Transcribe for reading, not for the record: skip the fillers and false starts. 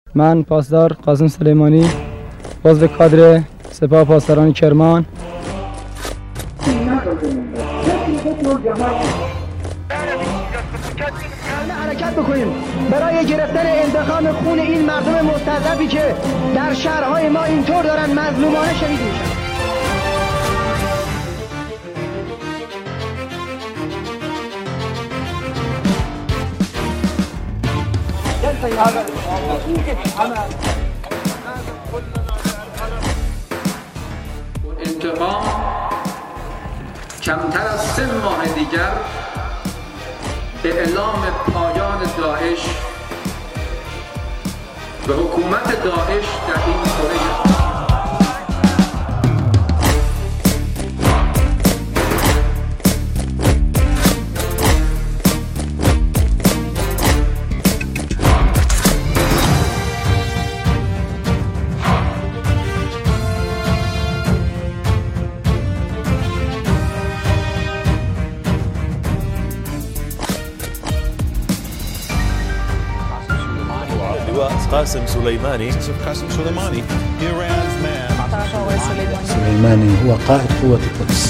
من پاسدار قاسم سلیمانی، عضو کادر سپاه پاسداران کرمان. حرکت بکنیم برای گرفتن انتقام خون این مردم مستضعفی که در شهرهای ما اینطور دارن مظلومانه شهید میشن. انتقام کمتر از 3 ماه دیگر اعلام پایان داعش و حکومت داعش در این کره قاسم سليماني. قاسم سليماني Iran's man. سليماني هو قائد قوة القدس.